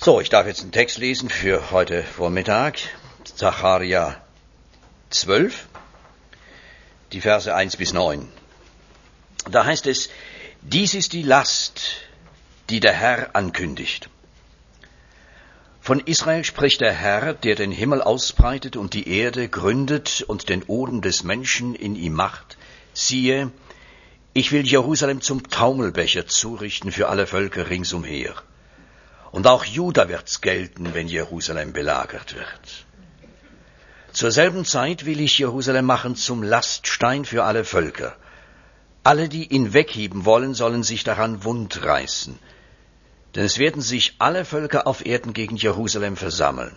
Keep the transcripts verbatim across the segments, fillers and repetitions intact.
So, ich darf jetzt einen Text lesen für heute Vormittag. Sacharja zwölf, die Verse eins bis neun. Da heißt es: Dies ist die Last, die der Herr ankündigt. Von Israel spricht der Herr, der den Himmel ausbreitet und die Erde gründet und den Odem des Menschen in ihm macht. Siehe, ich will Jerusalem zum Taumelbecher zurichten für alle Völker ringsumher. Und auch Juda wird's gelten, wenn Jerusalem belagert wird. Zur selben Zeit will ich Jerusalem machen zum Laststein für alle Völker. Alle, die ihn wegheben wollen, sollen sich daran wundreißen. Denn es werden sich alle Völker auf Erden gegen Jerusalem versammeln.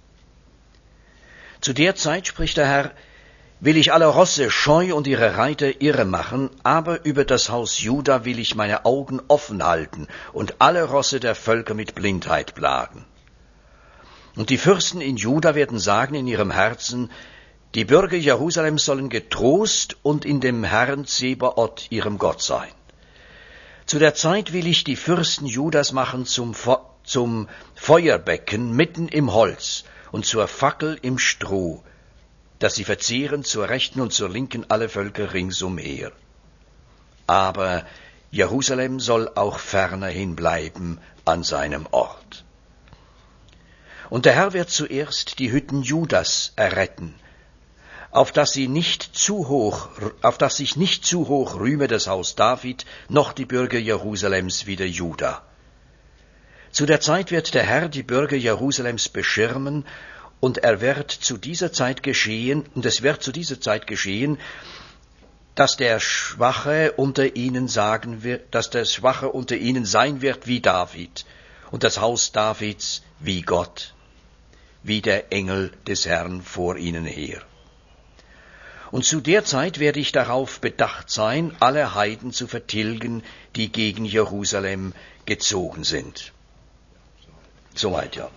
Zu der Zeit, spricht der Herr, will ich alle Rosse scheu und ihre Reiter irre machen, aber über das Haus Juda will ich meine Augen offen halten und alle Rosse der Völker mit Blindheit plagen. Und die Fürsten in Juda werden sagen in ihrem Herzen, die Bürger Jerusalems sollen getrost und in dem Herrn Zebaoth ihrem Gott sein. Zu der Zeit will ich die Fürsten Judas machen zum, Fe- zum Feuerbecken mitten im Holz und zur Fackel im Stroh, dass sie verzehren zur Rechten und zur Linken alle Völker ringsumher. Aber Jerusalem soll auch fernerhin bleiben an seinem Ort. Und der Herr wird zuerst die Hütten Judas erretten, auf dass sie nicht zu hoch, auf dass sich nicht zu hoch rühme das Haus David, noch die Bürger Jerusalems wider Juda. Zu der Zeit wird der Herr die Bürger Jerusalems beschirmen, und er wird zu dieser Zeit geschehen, und es wird zu dieser Zeit geschehen, dass der Schwache unter ihnen sagen wird, dass der Schwache unter ihnen sein wird wie David, und das Haus Davids wie Gott, wie der Engel des Herrn vor ihnen her. Und zu der Zeit werde ich darauf bedacht sein, alle Heiden zu vertilgen, die gegen Jerusalem gezogen sind. Soweit, ja.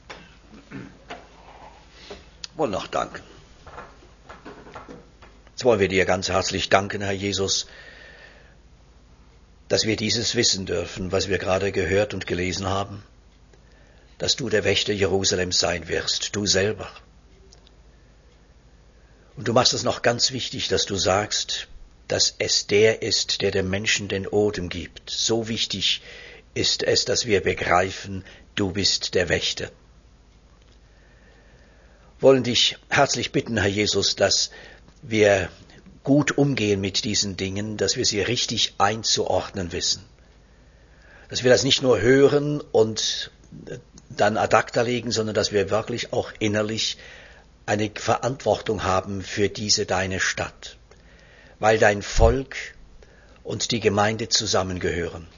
Wollen noch danken. Jetzt wollen wir dir ganz herzlich danken, Herr Jesus, dass wir dieses wissen dürfen, was wir gerade gehört und gelesen haben, dass du der Wächter Jerusalems sein wirst, du selber. Und du machst es noch ganz wichtig, dass du sagst, dass es der ist, der dem Menschen den Odem gibt. So wichtig ist es, dass wir begreifen, du bist der Wächter. Wollen dich herzlich bitten, Herr Jesus, dass wir gut umgehen mit diesen Dingen, dass wir sie richtig einzuordnen wissen. Dass wir das nicht nur hören und dann ad acta legen, sondern dass wir wirklich auch innerlich eine Verantwortung haben für diese deine Stadt, weil dein Volk und die Gemeinde zusammengehören.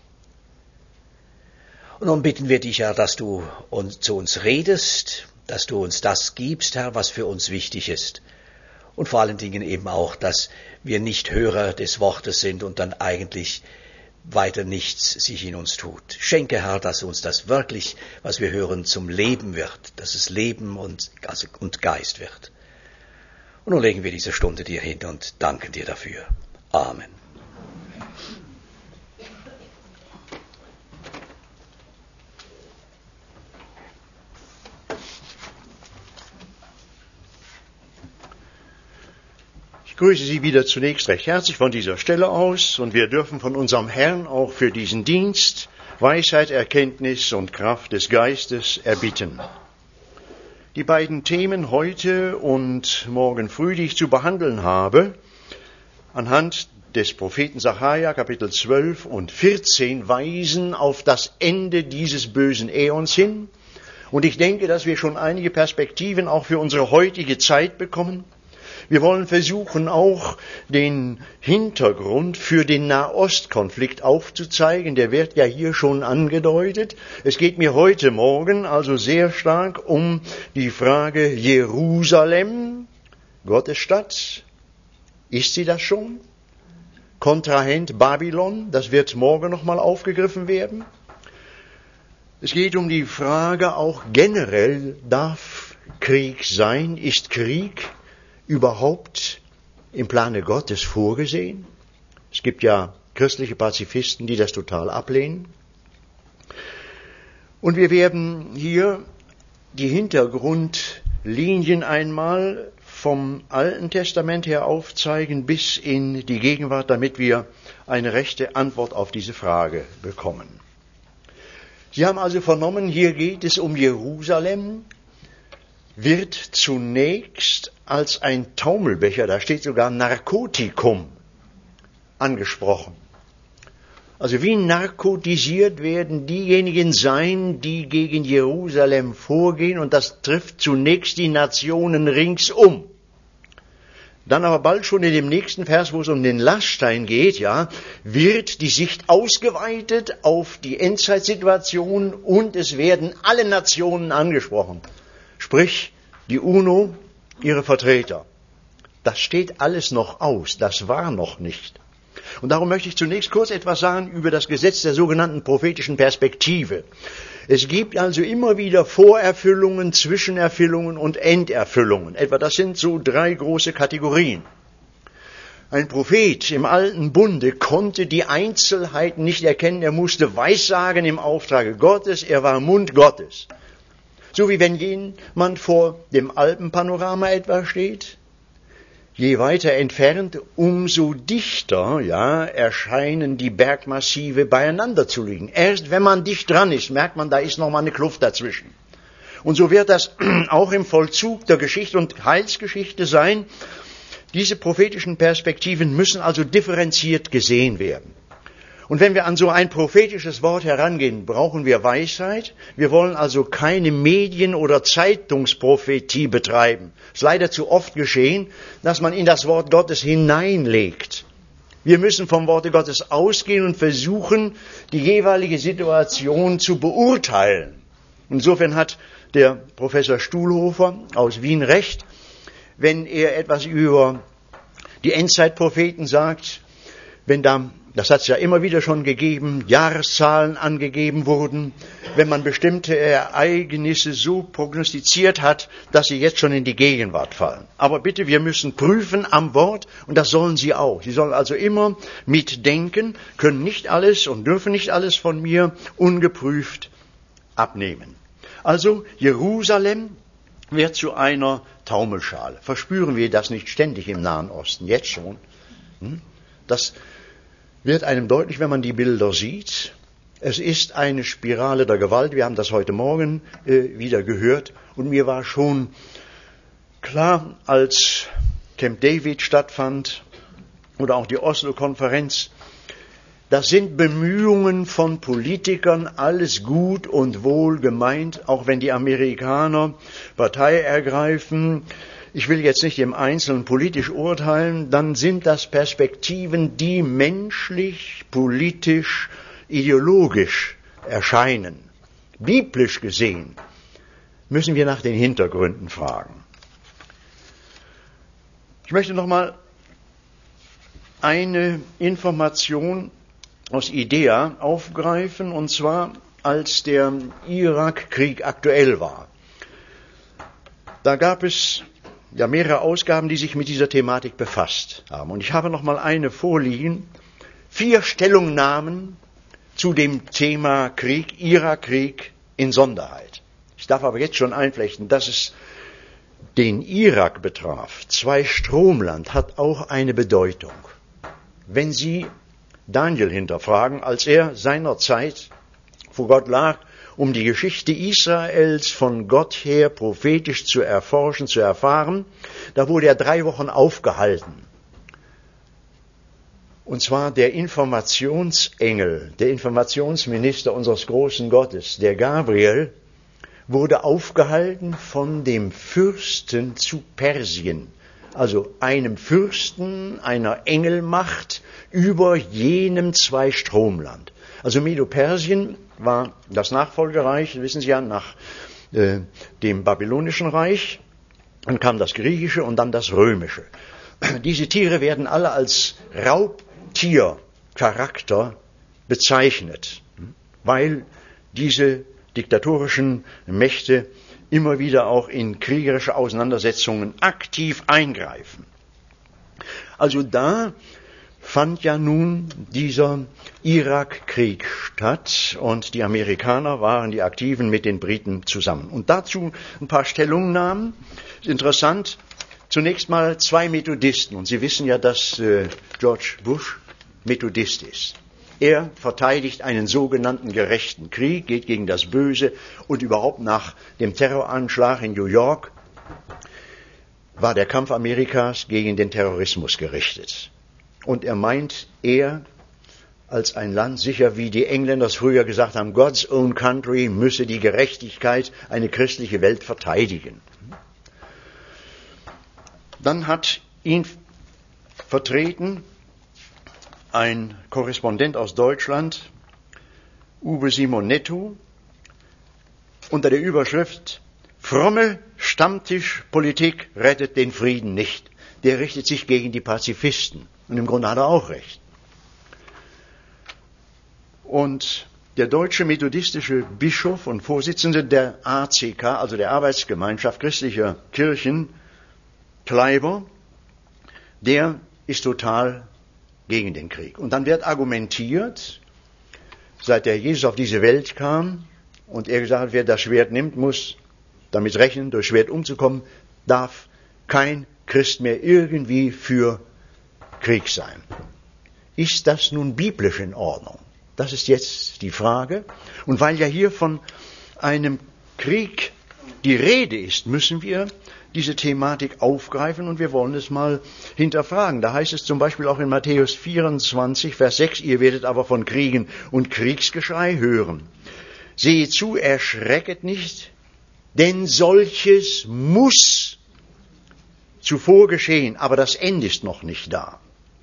Und nun bitten wir dich, Herr, dass du uns, zu uns redest, dass du uns das gibst, Herr, was für uns wichtig ist. Und vor allen Dingen eben auch, dass wir nicht Hörer des Wortes sind und dann eigentlich weiter nichts sich in uns tut. Schenke, Herr, dass uns das wirklich, was wir hören, zum Leben wird, dass es Leben und, also, und Geist wird. Und nun legen wir diese Stunde dir hin und danken dir dafür. Amen. Ich grüße Sie wieder zunächst recht herzlich von dieser Stelle aus, und wir dürfen von unserem Herrn auch für diesen Dienst Weisheit, Erkenntnis und Kraft des Geistes erbitten. Die beiden Themen heute und morgen früh, die ich zu behandeln habe, anhand des Propheten Sacharja, Kapitel zwölf und vierzehn, weisen auf das Ende dieses bösen Äons hin. Und ich denke, dass wir schon einige Perspektiven auch für unsere heutige Zeit bekommen. Wir wollen versuchen, auch den Hintergrund für den Nahostkonflikt aufzuzeigen. Der wird ja hier schon angedeutet. Es geht mir heute Morgen also sehr stark um die Frage Jerusalem, Gottes Stadt. Ist sie das schon? Kontrahent Babylon, das wird morgen nochmal aufgegriffen werden. Es geht um die Frage auch generell, darf Krieg sein? Ist Krieg überhaupt im Plane Gottes vorgesehen? Es gibt ja christliche Pazifisten, die das total ablehnen. Und wir werden hier die Hintergrundlinien einmal vom Alten Testament her aufzeigen bis in die Gegenwart, damit wir eine rechte Antwort auf diese Frage bekommen. Sie haben also vernommen, hier geht es um Jerusalem, wird zunächst als ein Taumelbecher, da steht sogar Narkotikum, angesprochen. Also wie narkotisiert werden diejenigen sein, die gegen Jerusalem vorgehen, und das trifft zunächst die Nationen ringsum. Dann aber bald schon in dem nächsten Vers, wo es um den Laststein geht, ja, wird die Sicht ausgeweitet auf die Endzeitsituation und es werden alle Nationen angesprochen. Sprich, die UNO, ihre Vertreter. Das steht alles noch aus, das war noch nicht. Und darum möchte ich zunächst kurz etwas sagen über das Gesetz der sogenannten prophetischen Perspektive. Es gibt also immer wieder Vorerfüllungen, Zwischenerfüllungen und Enderfüllungen. Etwa das sind so drei große Kategorien. Ein Prophet im Alten Bunde konnte die Einzelheiten nicht erkennen. Er musste Weissagen im Auftrage Gottes. Er war Mund Gottes. So wie wenn jemand vor dem Alpenpanorama etwa steht. Je weiter entfernt, umso dichter, ja, erscheinen die Bergmassive beieinander zu liegen. Erst wenn man dicht dran ist, merkt man, da ist noch mal eine Kluft dazwischen. Und so wird das auch im Vollzug der Geschichte und Heilsgeschichte sein. Diese prophetischen Perspektiven müssen also differenziert gesehen werden. Und wenn wir an so ein prophetisches Wort herangehen, brauchen wir Weisheit. Wir wollen also keine Medien- oder Zeitungsprophetie betreiben. Es ist leider zu oft geschehen, dass man in das Wort Gottes hineinlegt. Wir müssen vom Worte Gottes ausgehen und versuchen, die jeweilige Situation zu beurteilen. Insofern hat der Professor Stuhlhofer aus Wien recht, wenn er etwas über die Endzeitpropheten sagt, wenn da, das hat es ja immer wieder schon gegeben, Jahreszahlen angegeben wurden, wenn man bestimmte Ereignisse so prognostiziert hat, dass sie jetzt schon in die Gegenwart fallen. Aber bitte, wir müssen prüfen am Wort, und das sollen Sie auch. Sie sollen also immer mitdenken, können nicht alles und dürfen nicht alles von mir ungeprüft abnehmen. Also Jerusalem wird zu einer Taumelschale. Verspüren wir das nicht ständig im Nahen Osten, jetzt schon? Das wird einem deutlich, wenn man die Bilder sieht. Es ist eine Spirale der Gewalt. Wir haben das heute Morgen äh, wieder gehört. Und mir war schon klar, als Camp David stattfand oder auch die Oslo-Konferenz, das sind Bemühungen von Politikern, alles gut und wohl gemeint, auch wenn die Amerikaner Partei ergreifen. Ich will jetzt nicht im Einzelnen politisch urteilen, dann sind das Perspektiven, die menschlich, politisch, ideologisch erscheinen. Biblisch gesehen müssen wir nach den Hintergründen fragen. Ich möchte noch mal eine Information aus IDEA aufgreifen, und zwar als der Irakkrieg aktuell war. Da gab es ja mehrere Ausgaben, die sich mit dieser Thematik befasst haben. Und ich habe noch mal eine vorliegen. Vier Stellungnahmen zu dem Thema Krieg, Irakkrieg in Sonderheit. Ich darf aber jetzt schon einflechten, dass es den Irak betraf. Zweistromland hat auch eine Bedeutung. Wenn Sie Daniel hinterfragen, als er seinerzeit vor Gott lag, um die Geschichte Israels von Gott her prophetisch zu erforschen, zu erfahren, da wurde er drei Wochen aufgehalten. Und zwar der Informationsengel, der Informationsminister unseres großen Gottes, der Gabriel, wurde aufgehalten von dem Fürsten zu Persien, also einem Fürsten, einer Engelmacht über jenem Zweistromland. Also Medo-Persien war das Nachfolgereich, wissen Sie ja, nach äh, dem Babylonischen Reich. Dann kam das Griechische und dann das Römische. Diese Tiere werden alle als Raubtiercharakter bezeichnet, weil diese diktatorischen Mächte immer wieder auch in kriegerische Auseinandersetzungen aktiv eingreifen. Also da fand ja nun dieser Irakkrieg statt und die Amerikaner waren die Aktiven mit den Briten zusammen. Und dazu ein paar Stellungnahmen. Interessant, zunächst mal zwei Methodisten. Und Sie wissen ja, dass äh, George Bush Methodist ist. Er verteidigt einen sogenannten gerechten Krieg, geht gegen das Böse und überhaupt nach dem Terroranschlag in New York war der Kampf Amerikas gegen den Terrorismus gerichtet. Und er meint, er als ein Land, sicher wie die Engländer es früher gesagt haben, God's own country, müsse die Gerechtigkeit, eine christliche Welt verteidigen. Dann hat ihn vertreten ein Korrespondent aus Deutschland, Uwe Simonetto, unter der Überschrift Fromme Stammtischpolitik rettet den Frieden nicht. Der richtet sich gegen die Pazifisten. Und im Grunde hat er auch recht. Und der deutsche methodistische Bischof und Vorsitzende der A C K, also der Arbeitsgemeinschaft christlicher Kirchen, Kleiber, der ist total gegen den Krieg. Und dann wird argumentiert, seit der Jesus auf diese Welt kam und er gesagt hat, wer das Schwert nimmt, muss damit rechnen, durch Schwert umzukommen, darf kein Christ mehr irgendwie für Krieg sein. Ist das nun biblisch in Ordnung? Das ist jetzt die Frage. Und weil ja hier von einem Krieg die Rede ist, müssen wir diese Thematik aufgreifen und wir wollen es mal hinterfragen. Da heißt es zum Beispiel auch in Matthäus vierundzwanzig, Vers sechs, ihr werdet aber von Kriegen und Kriegsgeschrei hören. Seht zu, erschrecket nicht, denn solches muss zuvor geschehen, aber das Ende ist noch nicht da.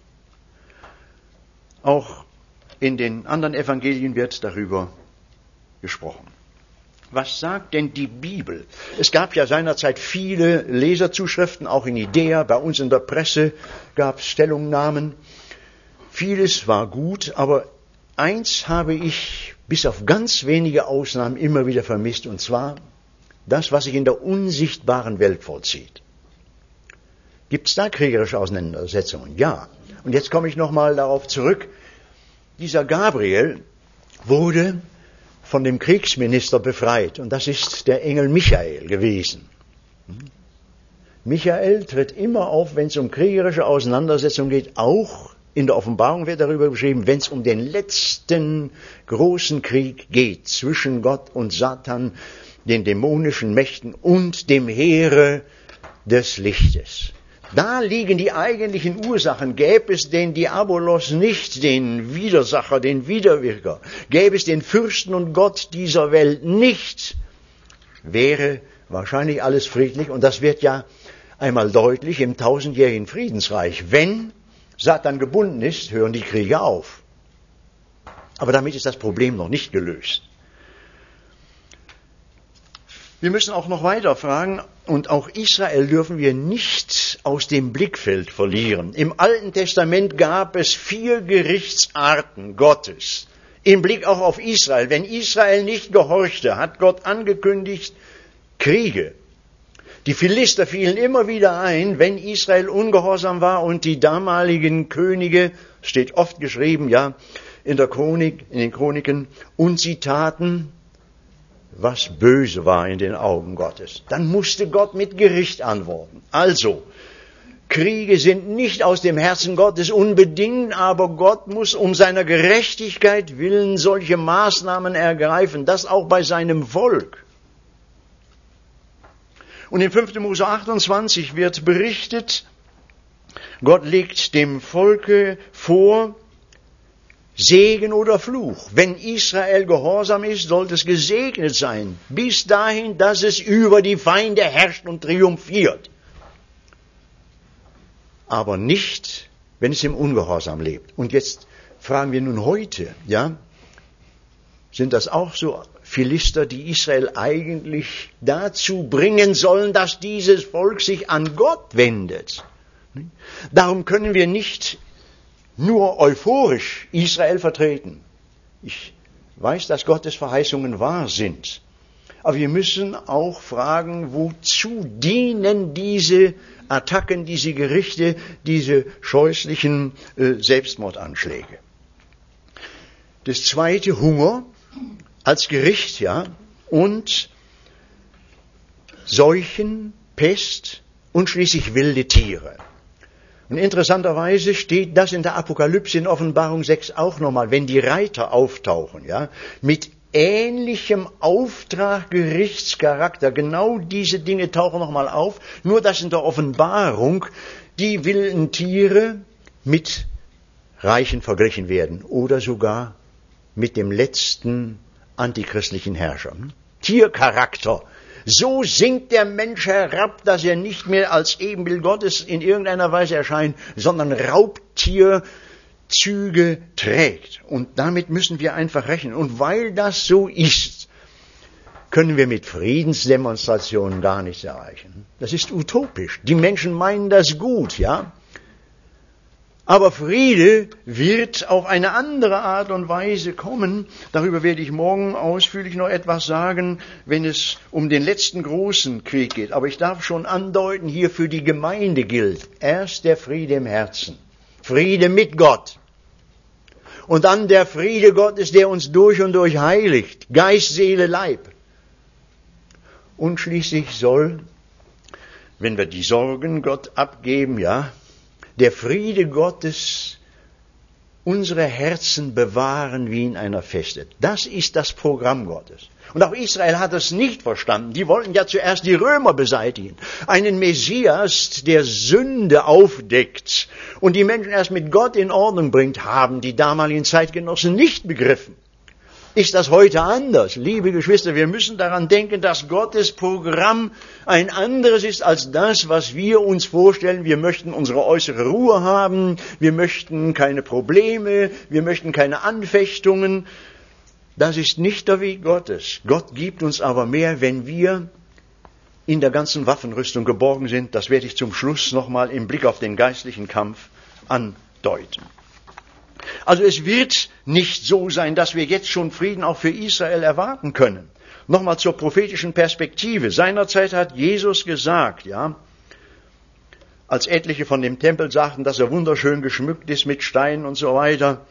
Auch in den anderen Evangelien wird darüber gesprochen. Was sagt denn die Bibel? Es gab ja seinerzeit viele Leserzuschriften, auch in Idea, bei uns in der Presse gab es Stellungnahmen. Vieles war gut, aber eins habe ich bis auf ganz wenige Ausnahmen immer wieder vermisst, und zwar das, was sich in der unsichtbaren Welt vollzieht. Gibt es da kriegerische Auseinandersetzungen? Ja. Und jetzt komme ich nochmal darauf zurück. Dieser Gabriel wurde von dem Kriegsminister befreit. Und das ist der Engel Michael gewesen. Michael tritt immer auf, wenn es um kriegerische Auseinandersetzungen geht. Auch in der Offenbarung wird darüber beschrieben, wenn es um den letzten großen Krieg geht zwischen Gott und Satan, den dämonischen Mächten und dem Heere des Lichtes. Da liegen die eigentlichen Ursachen. Gäbe es den Diabolos nicht, den Widersacher, den Widerwirker, gäbe es den Fürsten und Gott dieser Welt nicht, wäre wahrscheinlich alles friedlich. Und das wird ja einmal deutlich im tausendjährigen Friedensreich. Wenn Satan gebunden ist, hören die Kriege auf. Aber damit ist das Problem noch nicht gelöst. Wir müssen auch noch weiter fragen, und auch Israel dürfen wir nicht aus dem Blickfeld verlieren. Im Alten Testament gab es vier Gerichtsarten Gottes. Im Blick auch auf Israel. Wenn Israel nicht gehorchte, hat Gott angekündigt Kriege. Die Philister fielen immer wieder ein, wenn Israel ungehorsam war, und die damaligen Könige, steht oft geschrieben, ja, in der Chronik, in den Chroniken, und sie taten, was böse war in den Augen Gottes. Dann musste Gott mit Gericht antworten. Also, Kriege sind nicht aus dem Herzen Gottes unbedingt, aber Gott muss um seiner Gerechtigkeit willen solche Maßnahmen ergreifen, das auch bei seinem Volk. Und in fünften Mose achtundzwanzig wird berichtet, Gott legt dem Volke vor, Segen oder Fluch. Wenn Israel gehorsam ist, sollte es gesegnet sein, bis dahin, dass es über die Feinde herrscht und triumphiert. Aber nicht, wenn es im Ungehorsam lebt. Und jetzt fragen wir nun heute, ja, sind das auch so Philister, die Israel eigentlich dazu bringen sollen, dass dieses Volk sich an Gott wendet? Darum können wir nicht nur euphorisch Israel vertreten. Ich weiß, dass Gottes Verheißungen wahr sind. Aber wir müssen auch fragen, wozu dienen diese Attacken, diese Gerichte, diese scheußlichen äh, Selbstmordanschläge? Das zweite, Hunger als Gericht, ja, und Seuchen, Pest und schließlich wilde Tiere. Und interessanterweise steht das in der Apokalypse in Offenbarung sechs auch nochmal, wenn die Reiter auftauchen, ja, mit ähnlichem Auftrag, Gerichtscharakter. Genau diese Dinge tauchen nochmal auf, nur dass in der Offenbarung die wilden Tiere mit Reichen verglichen werden oder sogar mit dem letzten antichristlichen Herrscher. Tiercharakter. So sinkt der Mensch herab, dass er nicht mehr als Ebenbild Gottes in irgendeiner Weise erscheint, sondern Raubtierzüge trägt. Und damit müssen wir einfach rechnen. Und weil das so ist, können wir mit Friedensdemonstrationen gar nichts erreichen. Das ist utopisch. Die Menschen meinen das gut, ja. Aber Friede wird auf eine andere Art und Weise kommen. Darüber werde ich morgen ausführlich noch etwas sagen, wenn es um den letzten großen Krieg geht. Aber ich darf schon andeuten, hier für die Gemeinde gilt erst der Friede im Herzen. Friede mit Gott. Und dann der Friede Gottes, der uns durch und durch heiligt. Geist, Seele, Leib. Und schließlich soll, wenn wir die Sorgen Gott abgeben, ja, der Friede Gottes unsere Herzen bewahren wie in einer Feste. Das ist das Programm Gottes. Und auch Israel hat es nicht verstanden. Die wollten ja zuerst die Römer beseitigen. Einen Messias, der Sünde aufdeckt und die Menschen erst mit Gott in Ordnung bringt, haben die damaligen Zeitgenossen nicht begriffen. Ist das heute anders? Liebe Geschwister, wir müssen daran denken, dass Gottes Programm ein anderes ist als das, was wir uns vorstellen. Wir möchten unsere äußere Ruhe haben, wir möchten keine Probleme, wir möchten keine Anfechtungen. Das ist nicht der Weg Gottes. Gott gibt uns aber mehr, wenn wir in der ganzen Waffenrüstung geborgen sind. Das werde ich zum Schluss nochmal im Blick auf den geistlichen Kampf andeuten. Also es wird nicht so sein, dass wir jetzt schon Frieden auch für Israel erwarten können. Nochmal zur prophetischen Perspektive. Seinerzeit hat Jesus gesagt, ja, als etliche von dem Tempel sagten, dass er wunderschön geschmückt ist mit Steinen und so weiter.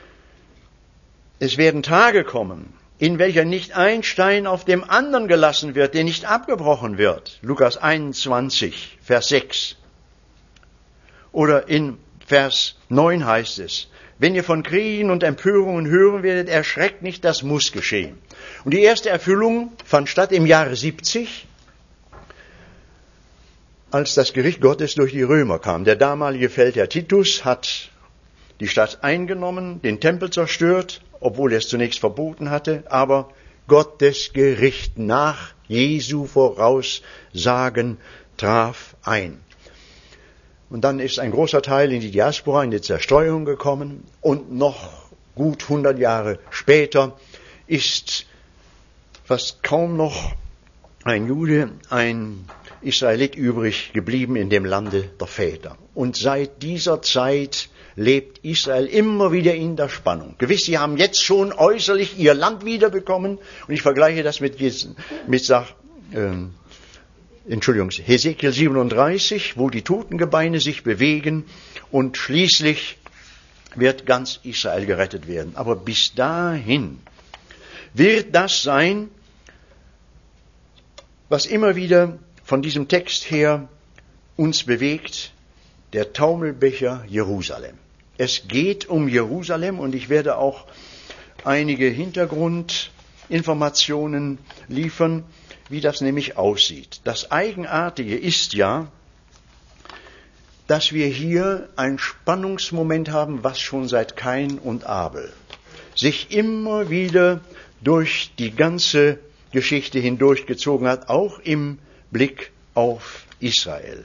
Es werden Tage kommen, in welcher nicht ein Stein auf dem anderen gelassen wird, der nicht abgebrochen wird. Lukas einundzwanzig, Vers sechs. Oder in Vers neun heißt es, wenn ihr von Kriegen und Empörungen hören werdet, erschreckt nicht, das muss geschehen. Und die erste Erfüllung fand statt im Jahre siebzig, als das Gericht Gottes durch die Römer kam. Der damalige Feldherr Titus hat die Stadt eingenommen, den Tempel zerstört, obwohl er es zunächst verboten hatte, aber Gottes Gericht nach Jesu Voraussagen traf ein. Und dann ist ein großer Teil in die Diaspora, in die Zerstreuung gekommen. Und noch gut hundert Jahre später ist fast kaum noch ein Jude, ein Israelit übrig geblieben in dem Lande der Väter. Und seit dieser Zeit lebt Israel immer wieder in der Spannung. Gewiss, sie haben jetzt schon äußerlich ihr Land wiederbekommen. Und ich vergleiche das mit, mit sag, ähm, Entschuldigung, Hesekiel siebenunddreißig, wo die Totengebeine sich bewegen und schließlich wird ganz Israel gerettet werden. Aber bis dahin wird das sein, was immer wieder von diesem Text her uns bewegt, der Taumelbecher Jerusalem. Es geht um Jerusalem und ich werde auch einige Hintergrundinformationen liefern, wie das nämlich aussieht. Das Eigenartige ist ja, dass wir hier ein Spannungsmoment haben, was schon seit Kain und Abel sich immer wieder durch die ganze Geschichte hindurchgezogen hat, auch im Blick auf Israel.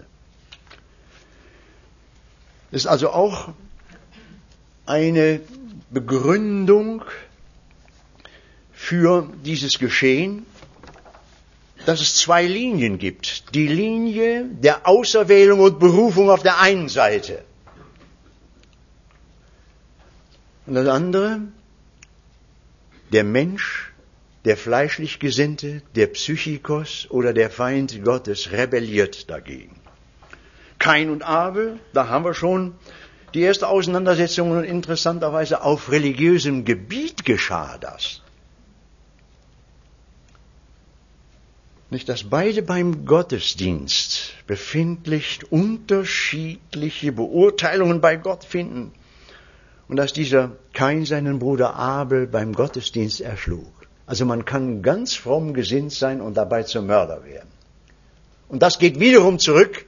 Es ist also auch eine Begründung für dieses Geschehen, dass es zwei Linien gibt. Die Linie der Auserwählung und Berufung auf der einen Seite. Und das andere, der Mensch, der fleischlich Gesinnte, der Psychikos oder der Feind Gottes rebelliert dagegen. Kain und Abel, da haben wir schon die erste Auseinandersetzung und interessanterweise auf religiösem Gebiet geschah das. Nicht, dass beide beim Gottesdienst befindlich unterschiedliche Beurteilungen bei Gott finden und dass dieser Kain seinen Bruder Abel beim Gottesdienst erschlug. Also man kann ganz fromm gesinnt sein und dabei zum Mörder werden. Und das geht wiederum zurück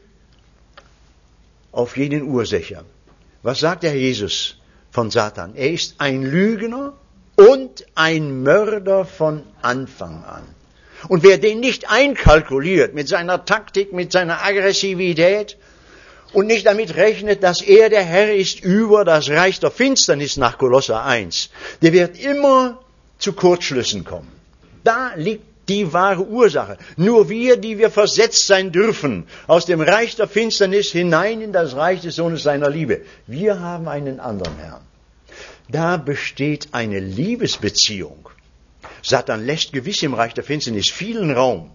auf jeden Ursächer. Was sagt der Jesus von Satan? Er ist ein Lügner und ein Mörder von Anfang an. Und wer den nicht einkalkuliert mit seiner Taktik, mit seiner Aggressivität und nicht damit rechnet, dass er der Herr ist über das Reich der Finsternis nach Kolosser eins, der wird immer zu Kurzschlüssen kommen. Da liegt die wahre Ursache. Nur wir, die wir versetzt sein dürfen, aus dem Reich der Finsternis hinein in das Reich des Sohnes seiner Liebe, wir haben einen anderen Herrn. Da besteht eine Liebesbeziehung. Satan lässt gewiss im Reich der Finsternis vielen Raum.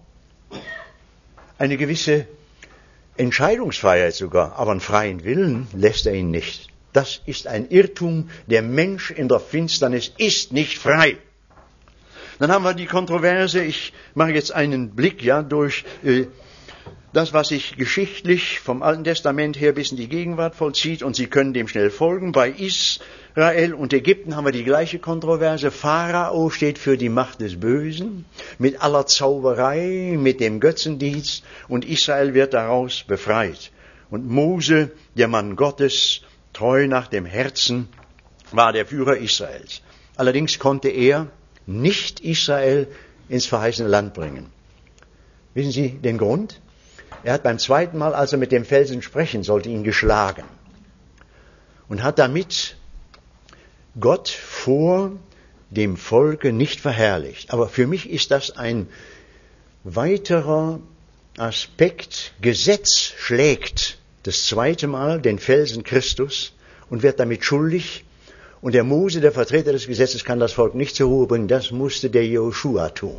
Eine gewisse Entscheidungsfreiheit sogar, aber einen freien Willen lässt er ihn nicht. Das ist ein Irrtum. Der Mensch in der Finsternis ist nicht frei. Dann haben wir die Kontroverse, ich mache jetzt einen Blick ja durch äh, das, was sich geschichtlich vom Alten Testament her bis in die Gegenwart vollzieht, und Sie können dem schnell folgen. Bei Israel und Ägypten haben wir die gleiche Kontroverse. Pharao steht für die Macht des Bösen, mit aller Zauberei, mit dem Götzendienst, und Israel wird daraus befreit. Und Mose, der Mann Gottes, treu nach dem Herzen, war der Führer Israels. Allerdings konnte er nicht Israel ins verheißene Land bringen. Wissen Sie den Grund? Er hat beim zweiten Mal, als er mit dem Felsen sprechen sollte, ihn geschlagen und hat damit Gott vor dem Volke nicht verherrlicht. Aber für mich ist das ein weiterer Aspekt. Gesetz schlägt das zweite Mal den Felsen Christus und wird damit schuldig. Und der Mose, der Vertreter des Gesetzes, kann das Volk nicht zur Ruhe bringen. Das musste der Joschua tun.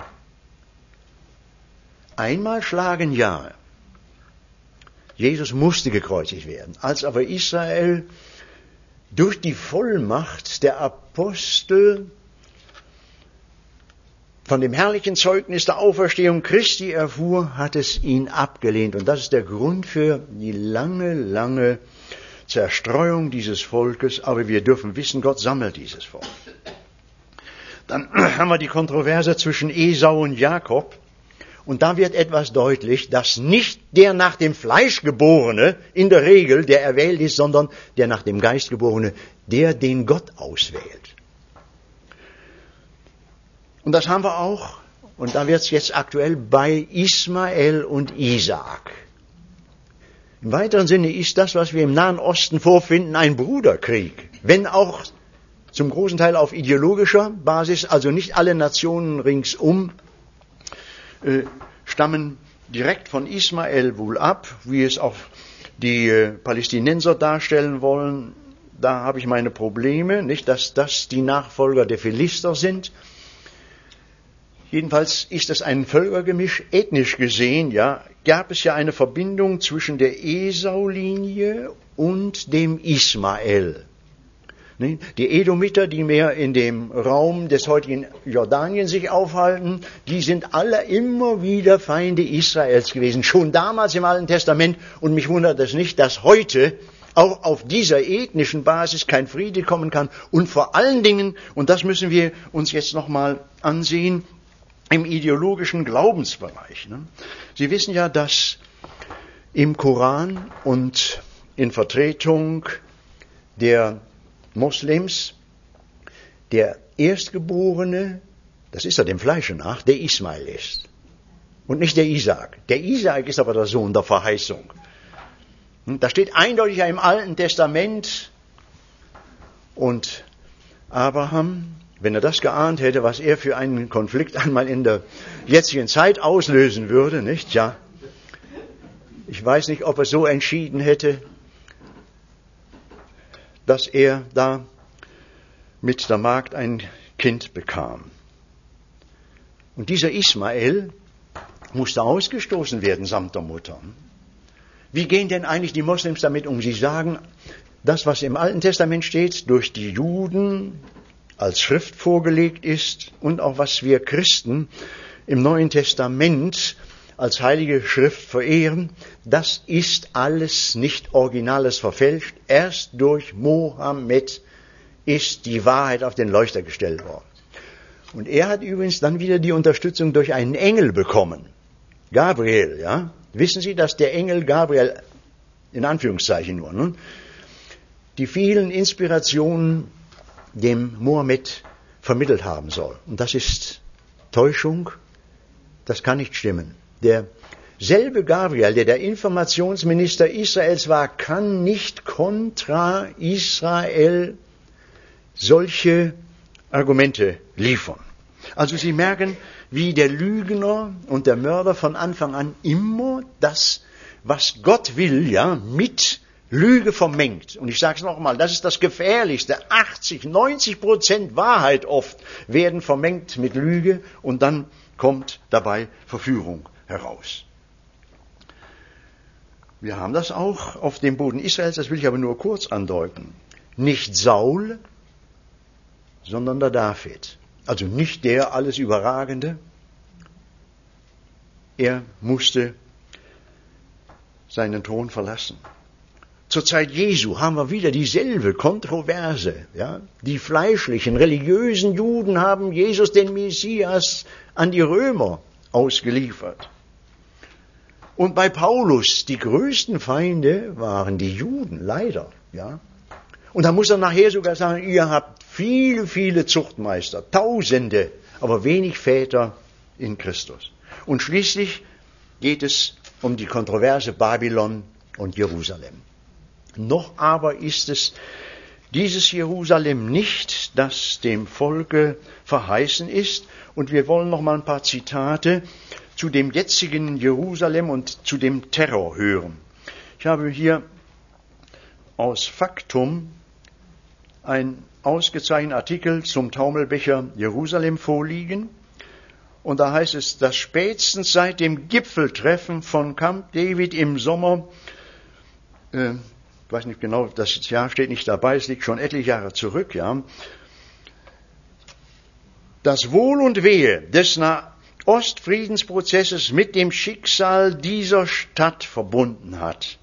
Einmal schlagen, ja. Jesus musste gekreuzigt werden. Als aber Israel durch die Vollmacht der Apostel von dem herrlichen Zeugnis der Auferstehung Christi erfuhr, hat es ihn abgelehnt. Und das ist der Grund für die lange, lange Zerstreuung dieses Volkes, aber wir dürfen wissen, Gott sammelt dieses Volk. Dann haben wir die Kontroverse zwischen Esau und Jakob, und da wird etwas deutlich, dass nicht der nach dem Fleisch Geborene in der Regel der erwählt ist, sondern der nach dem Geist Geborene, der den Gott auswählt. Und das haben wir auch, und da wird es jetzt aktuell, bei Ismael und Isaak. Im weiteren Sinne ist das, was wir im Nahen Osten vorfinden, ein Bruderkrieg. Wenn auch zum großen Teil auf ideologischer Basis, also nicht alle Nationen ringsum äh, stammen direkt von Ismael wohl ab, wie es auch die äh, Palästinenser darstellen wollen. Da habe ich meine Probleme, nicht, dass das die Nachfolger der Philister sind. Jedenfalls ist es ein Völkergemisch, ethnisch gesehen, ja, gab es ja eine Verbindung zwischen der Esau-Linie und dem Ismael. Die Edomiter, die mehr in dem Raum des heutigen Jordanien sich aufhalten, die sind alle immer wieder Feinde Israels gewesen, schon damals im Alten Testament, und mich wundert es nicht, dass heute auch auf dieser ethnischen Basis kein Friede kommen kann, und vor allen Dingen, und das müssen wir uns jetzt nochmal ansehen, im ideologischen Glaubensbereich. Ne? Sie wissen ja, dass im Koran und in Vertretung der Moslems der Erstgeborene, das ist ja dem Fleische nach, der Ismael ist und nicht der Isaak. Der Isaak ist aber der Sohn der Verheißung. Da steht eindeutig ja im Alten Testament, und Abraham, wenn er das geahnt hätte, was er für einen Konflikt einmal in der jetzigen Zeit auslösen würde, nicht? Ja. Ich weiß nicht, ob er so entschieden hätte, dass er da mit der Magd ein Kind bekam. Und dieser Ismael musste ausgestoßen werden samt der Mutter. Wie gehen denn eigentlich die Moslems damit um? Sie sagen, das, was im Alten Testament steht, durch die Juden als Schrift vorgelegt ist und auch was wir Christen im Neuen Testament als heilige Schrift verehren, das ist alles nicht originales verfälscht. Erst durch Mohammed ist die Wahrheit auf den Leuchter gestellt worden. Und er hat übrigens dann wieder die Unterstützung durch einen Engel bekommen. Gabriel, ja. Wissen Sie, dass der Engel Gabriel, in Anführungszeichen nur, ne, die vielen Inspirationen dem Mohammed vermittelt haben soll. Und das ist Täuschung, das kann nicht stimmen. Der selbe Gabriel, der der Informationsminister Israels war, kann nicht kontra Israel solche Argumente liefern. Also Sie merken, wie der Lügner und der Mörder von Anfang an immer das, was Gott will, ja, mit Lüge vermengt. Und ich sage es nochmal, das ist das Gefährlichste. achtzig, neunzig Prozent Wahrheit oft werden vermengt mit Lüge und dann kommt dabei Verführung heraus. Wir haben das auch auf dem Boden Israels, das will ich aber nur kurz andeuten. Nicht Saul, sondern der David. Also nicht der alles Überragende. Er musste seinen Thron verlassen. Zur Zeit Jesu haben wir wieder dieselbe Kontroverse. Ja? Die fleischlichen, religiösen Juden haben Jesus, den Messias, an die Römer ausgeliefert. Und bei Paulus, die größten Feinde waren die Juden, leider. Ja? Und da muss er nachher sogar sagen, ihr habt viele, viele Zuchtmeister, Tausende, aber wenig Väter in Christus. Und schließlich geht es um die Kontroverse Babylon und Jerusalem. Noch aber ist es dieses Jerusalem nicht, das dem Volke verheißen ist. Und wir wollen noch mal ein paar Zitate zu dem jetzigen Jerusalem und zu dem Terror hören. Ich habe hier aus Faktum einen ausgezeichneten Artikel zum Taumelbecher Jerusalem vorliegen. Und da heißt es, dass spätestens seit dem Gipfeltreffen von Camp David im Sommer, äh, ich weiß nicht genau, das Jahr steht nicht dabei, es liegt schon etliche Jahre zurück, ja, das Wohl und Wehe des Nahostfriedensprozesses mit dem Schicksal dieser Stadt verbunden hat.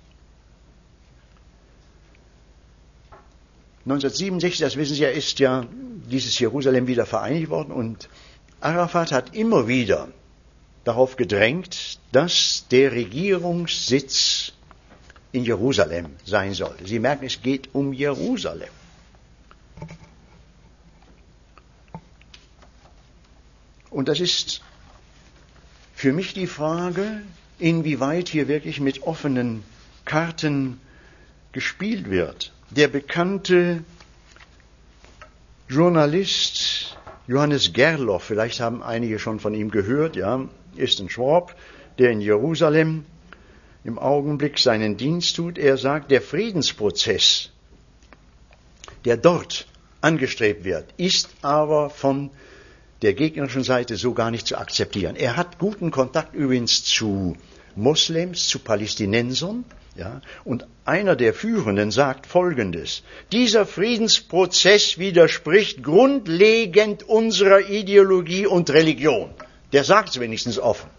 neunzehnhundertsiebenundsechzig, das wissen Sie ja, ist ja dieses Jerusalem wieder vereinigt worden und Arafat hat immer wieder darauf gedrängt, dass der Regierungssitz in Jerusalem sein sollte. Sie merken, es geht um Jerusalem. Und das ist für mich die Frage, inwieweit hier wirklich mit offenen Karten gespielt wird. Der bekannte Journalist Johannes Gerloff, vielleicht haben einige schon von ihm gehört, ja, ist ein Schwab, der in Jerusalem im Augenblick seinen Dienst tut. Er sagt, der Friedensprozess, der dort angestrebt wird, ist aber von der gegnerischen Seite so gar nicht zu akzeptieren. Er hat guten Kontakt übrigens zu Moslems, zu Palästinensern, ja, und einer der Führenden sagt Folgendes: Dieser Friedensprozess widerspricht grundlegend unserer Ideologie und Religion. Der sagt es wenigstens offen.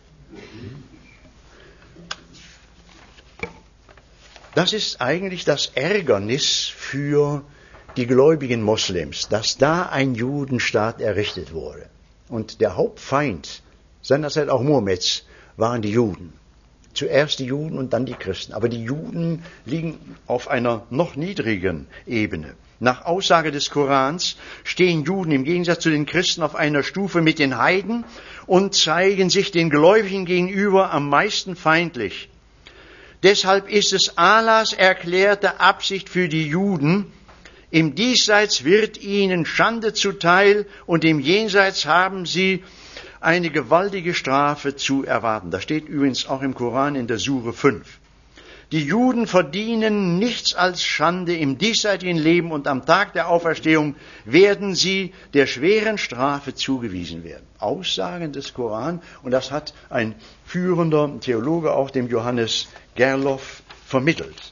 Das ist eigentlich das Ärgernis für die gläubigen Moslems, dass da ein Judenstaat errichtet wurde. Und der Hauptfeind seinerzeit auch Mohammeds waren die Juden. Zuerst die Juden und dann die Christen. Aber die Juden liegen auf einer noch niedrigeren Ebene. Nach Aussage des Korans stehen Juden im Gegensatz zu den Christen auf einer Stufe mit den Heiden und zeigen sich den Gläubigen gegenüber am meisten feindlich. Deshalb ist es Allahs erklärte Absicht für die Juden, im Diesseits wird ihnen Schande zuteil und im Jenseits haben sie eine gewaltige Strafe zu erwarten. Das steht übrigens auch im Koran in der Sure fünf. Die Juden verdienen nichts als Schande im diesseitigen Leben und am Tag der Auferstehung werden sie der schweren Strafe zugewiesen werden. Aussagen des Koran, und das hat ein führender Theologe, auch dem Johannes Gerloff, vermittelt.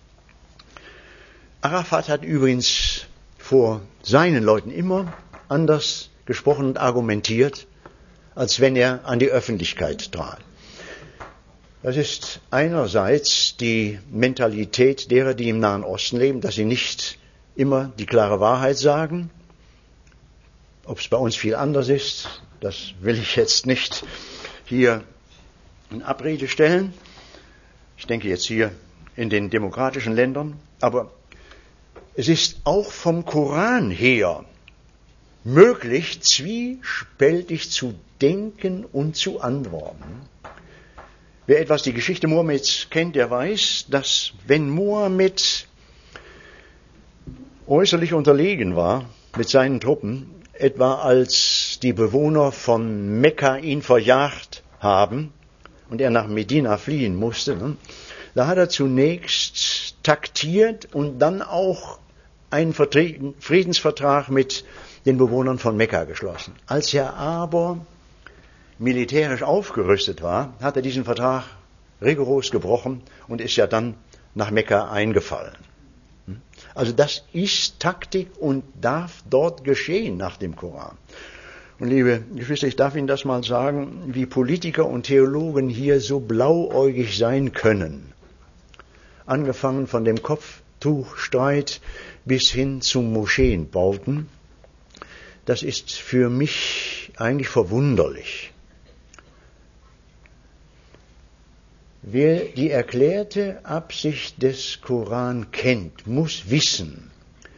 Arafat hat übrigens vor seinen Leuten immer anders gesprochen und argumentiert, als wenn er an die Öffentlichkeit trat. Das ist einerseits die Mentalität derer, die im Nahen Osten leben, dass sie nicht immer die klare Wahrheit sagen. Ob es bei uns viel anders ist, das will ich jetzt nicht hier in Abrede stellen. Ich denke jetzt hier in den demokratischen Ländern. Aber es ist auch vom Koran her möglich, zwiespältig zu denken und zu antworten. Wer etwas die Geschichte Mohammeds kennt, der weiß, dass wenn Mohammed äußerlich unterlegen war mit seinen Truppen, etwa als die Bewohner von Mekka ihn verjagt haben und er nach Medina fliehen musste, ne, da hat er zunächst taktiert und dann auch einen Friedensvertrag mit den Bewohnern von Mekka geschlossen. Als er aber militärisch aufgerüstet war, hat er diesen Vertrag rigoros gebrochen und ist ja dann nach Mekka eingefallen. Also das ist Taktik und darf dort geschehen nach dem Koran. Und liebe Geschwister, ich darf Ihnen das mal sagen, wie Politiker und Theologen hier so blauäugig sein können. Angefangen von dem Kopftuchstreit bis hin zum Moscheenbauten. Das ist für mich eigentlich verwunderlich. Wer die erklärte Absicht des Koran kennt, muss wissen,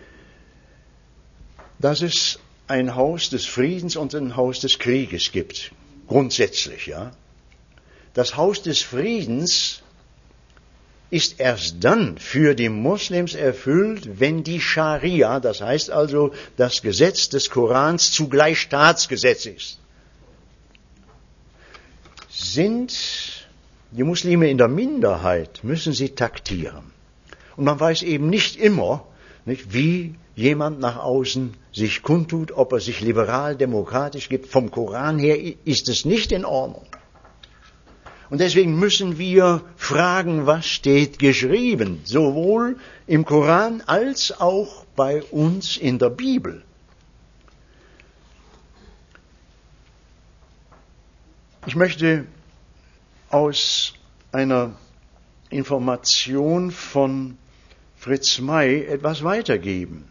dass es ein Haus des Friedens und ein Haus des Krieges gibt. Grundsätzlich, ja. Das Haus des Friedens ist erst dann für die Moslems erfüllt, wenn die Scharia, das heißt also das Gesetz des Korans, zugleich Staatsgesetz ist. Sind die Muslime in der Minderheit, müssen sie taktieren. Und man weiß eben nicht immer, nicht, wie jemand nach außen sich kundtut, ob er sich liberal-demokratisch gibt. Vom Koran her ist es nicht in Ordnung. Und deswegen müssen wir fragen, was steht geschrieben, sowohl im Koran als auch bei uns in der Bibel. Ich möchte aus einer Information von Fritz May etwas weitergeben.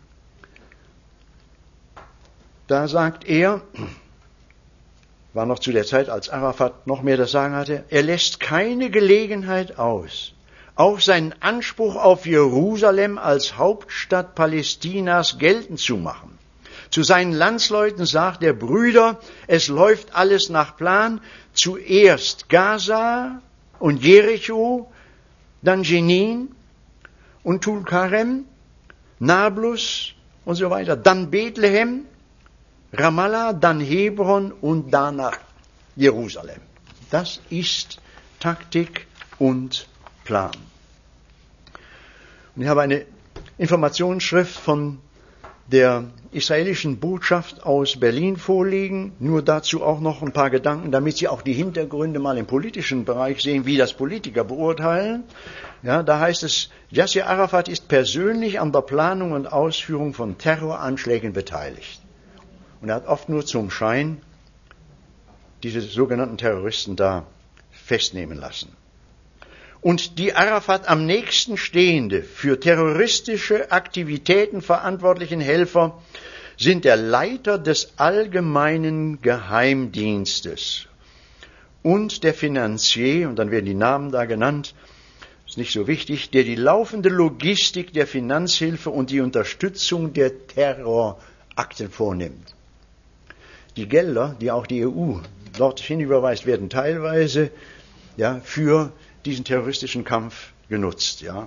Da sagt er, war noch zu der Zeit, als Arafat noch mehr das Sagen hatte, er lässt keine Gelegenheit aus, auch seinen Anspruch auf Jerusalem als Hauptstadt Palästinas geltend zu machen. Zu seinen Landsleuten sagt er, Brüder, es läuft alles nach Plan, zuerst Gaza und Jericho, dann Jenin und Tulkarem, Nablus und so weiter, dann Bethlehem, Ramallah, dann Hebron und danach Jerusalem. Das ist Taktik und Plan. Und ich habe eine Informationsschrift von der israelischen Botschaft aus Berlin vorliegen. Nur dazu auch noch ein paar Gedanken, damit Sie auch die Hintergründe mal im politischen Bereich sehen, wie das Politiker beurteilen. Ja, da heißt es, Yasser Arafat ist persönlich an der Planung und Ausführung von Terroranschlägen beteiligt. Und er hat oft nur zum Schein diese sogenannten Terroristen da festnehmen lassen. Und die Arafat am nächsten stehende, für terroristische Aktivitäten verantwortlichen Helfer sind der Leiter des allgemeinen Geheimdienstes und der Finanzier, und dann werden die Namen da genannt, ist nicht so wichtig, der die laufende Logistik der Finanzhilfe und die Unterstützung der Terrorakten vornimmt. Die Gelder, die auch die E U dorthin überweist, werden teilweise ja, für diesen terroristischen Kampf genutzt. Ja.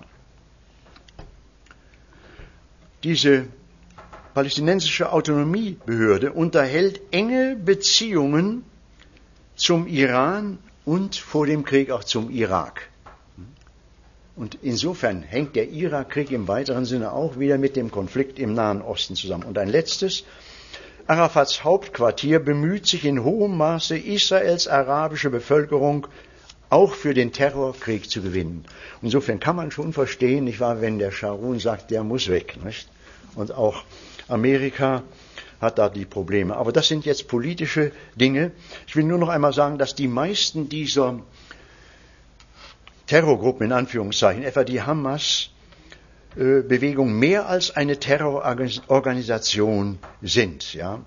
Diese palästinensische Autonomiebehörde unterhält enge Beziehungen zum Iran und vor dem Krieg auch zum Irak. Und insofern hängt der Irakkrieg im weiteren Sinne auch wieder mit dem Konflikt im Nahen Osten zusammen. Und ein letztes: Arafats Hauptquartier bemüht sich in hohem Maße, Israels arabische Bevölkerung auch für den Terrorkrieg zu gewinnen. Insofern kann man schon verstehen, nicht wahr, wenn der Sharon sagt, der muss weg, nicht? Und auch Amerika hat da die Probleme. Aber das sind jetzt politische Dinge. Ich will nur noch einmal sagen, dass die meisten dieser Terrorgruppen, in Anführungszeichen, etwa die Hamas-Bewegung, mehr als eine Terrororganisation sind, ja.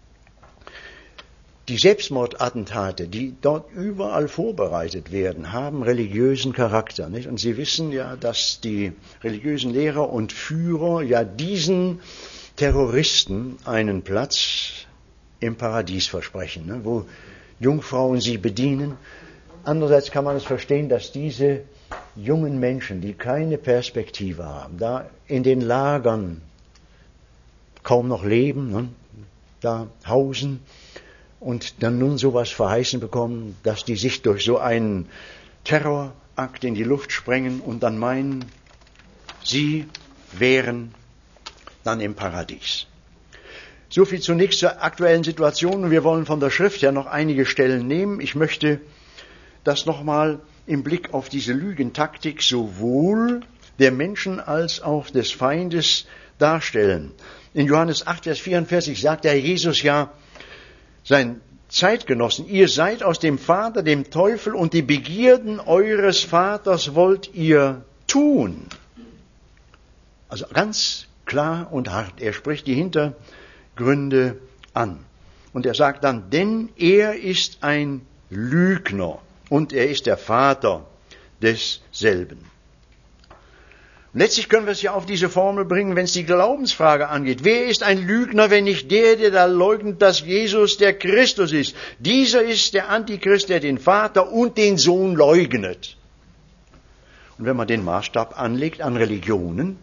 Die Selbstmordattentate, die dort überall vorbereitet werden, haben religiösen Charakter, nicht? Und Sie wissen ja, dass die religiösen Lehrer und Führer ja diesen Terroristen einen Platz im Paradies versprechen, ne? Wo Jungfrauen sie bedienen. Andererseits kann man es verstehen, dass diese jungen Menschen, die keine Perspektive haben, da in den Lagern kaum noch leben, ne? Da hausen und dann nun sowas verheißen bekommen, dass die sich durch so einen Terrorakt in die Luft sprengen und dann meinen, sie wären dann im Paradies. So viel zunächst zur aktuellen Situation. Wir wollen von der Schrift her noch einige Stellen nehmen. Ich möchte das nochmal im Blick auf diese Lügentaktik sowohl der Menschen als auch des Feindes darstellen. In Johannes acht, Vers vierundvierzig sagt der Herr Jesus ja seinen Zeitgenossen: Ihr seid aus dem Vater, dem Teufel, und die Begierden eures Vaters wollt ihr tun. Also ganz klar und hart. Er spricht die Hintergründe an. Und er sagt dann, denn er ist ein Lügner und er ist der Vater desselben. Und letztlich können wir es ja auf diese Formel bringen, wenn es die Glaubensfrage angeht. Wer ist ein Lügner, wenn nicht der, der da leugnet, dass Jesus der Christus ist? Dieser ist der Antichrist, der den Vater und den Sohn leugnet. Und wenn man den Maßstab anlegt an Religionen,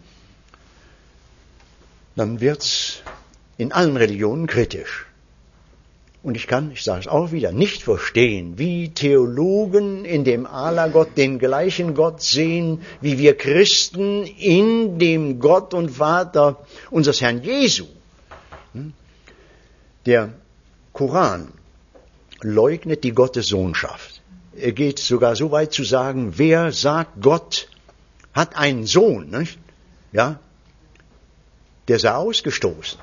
dann wird's in allen Religionen kritisch. Und ich kann, ich sage es auch wieder, nicht verstehen, wie Theologen in dem Allah-Gott den gleichen Gott sehen, wie wir Christen in dem Gott und Vater unseres Herrn Jesu. Der Koran leugnet die Gottessohnschaft. Er geht sogar so weit zu sagen, wer sagt, Gott hat einen Sohn, nicht? Ja, der sei ausgestoßen.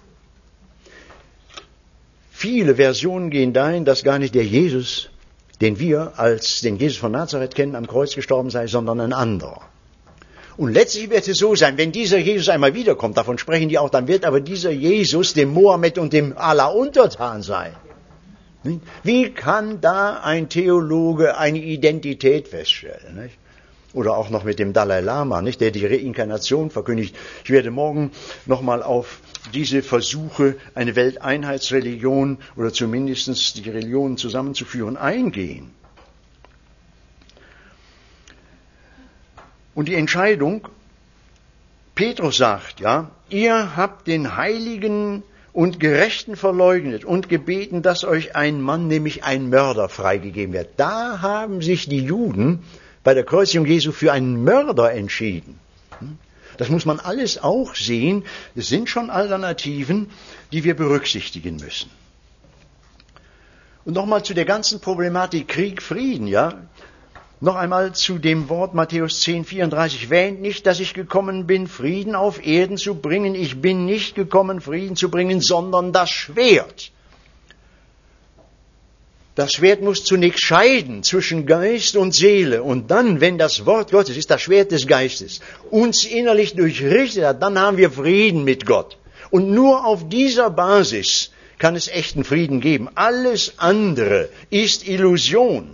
Viele Versionen gehen dahin, dass gar nicht der Jesus, den wir als den Jesus von Nazareth kennen, am Kreuz gestorben sei, sondern ein anderer. Und letztlich wird es so sein, wenn dieser Jesus einmal wiederkommt, davon sprechen die auch, dann wird aber dieser Jesus dem Mohammed und dem Allah untertan sein. Wie kann da ein Theologe eine Identität feststellen? Nicht? Oder auch noch mit dem Dalai Lama, nicht, der die Reinkarnation verkündigt. Ich werde morgen nochmal auf diese Versuche, eine Welteinheitsreligion oder zumindest die Religionen zusammenzuführen, eingehen. Und die Entscheidung, Petrus sagt, ja, ihr habt den Heiligen und Gerechten verleugnet und gebeten, dass euch ein Mann, nämlich ein Mörder, freigegeben wird. Da haben sich die Juden bei der Kreuzigung Jesu für einen Mörder entschieden. Das muss man alles auch sehen. Es sind schon Alternativen, die wir berücksichtigen müssen. Und nochmal zu der ganzen Problematik Krieg, Frieden, ja. Noch einmal zu dem Wort Matthäus zehn, vierunddreißig. Wähnt nicht, dass ich gekommen bin, Frieden auf Erden zu bringen. Ich bin nicht gekommen, Frieden zu bringen, sondern das Schwert. Das Schwert muss zunächst scheiden zwischen Geist und Seele. Und dann, wenn das Wort Gottes ist, das Schwert des Geistes, uns innerlich durchrichtet hat, dann haben wir Frieden mit Gott. Und nur auf dieser Basis kann es echten Frieden geben. Alles andere ist Illusion.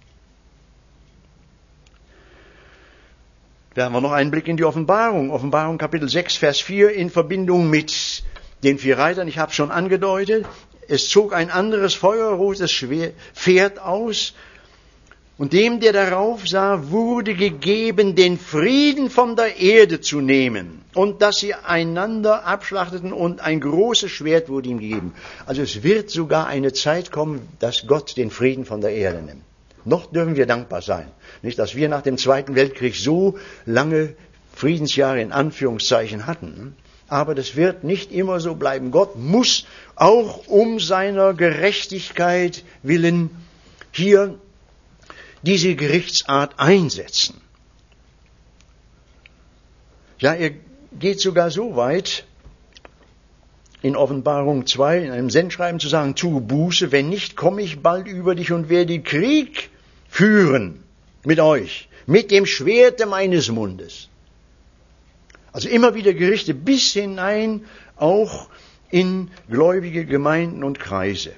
Da haben wir noch einen Blick in die Offenbarung. Offenbarung Kapitel sechs, Vers vier in Verbindung mit den vier Reitern. Ich habe es schon angedeutet. Es zog ein anderes feuerrotes Pferd aus, und dem, der darauf sah, wurde gegeben, den Frieden von der Erde zu nehmen, und dass sie einander abschlachteten, und ein großes Schwert wurde ihm gegeben. Also es wird sogar eine Zeit kommen, dass Gott den Frieden von der Erde nimmt. Noch dürfen wir dankbar sein. Nicht, dass wir nach dem Zweiten Weltkrieg so lange Friedensjahre in Anführungszeichen hatten. Aber das wird nicht immer so bleiben. Gott muss auch um seiner Gerechtigkeit willen hier diese Gerichtsart einsetzen. Ja, er geht sogar so weit, in Offenbarung zwei, in einem Sendschreiben zu sagen, tue Buße, wenn nicht, komme ich bald über dich und werde Krieg führen mit euch, mit dem Schwerte meines Mundes. Also immer wieder Gerichte bis hinein auch in gläubige Gemeinden und Kreise.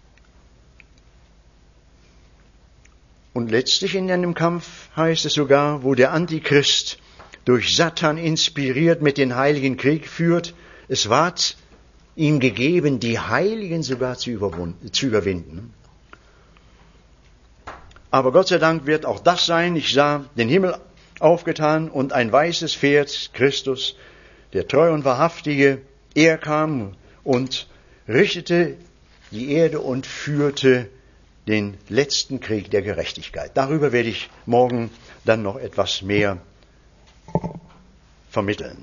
Und letztlich in einem Kampf heißt es sogar, wo der Antichrist durch Satan inspiriert mit den Heiligen Krieg führt, es ward ihm gegeben, die Heiligen sogar zu überwinden. Aber Gott sei Dank wird auch das sein. Ich sah den Himmel aufgetan und ein weißes Pferd, Christus, der treu und wahrhaftige, er kam und richtete die Erde und führte den letzten Krieg der Gerechtigkeit. Darüber werde ich morgen dann noch etwas mehr vermitteln.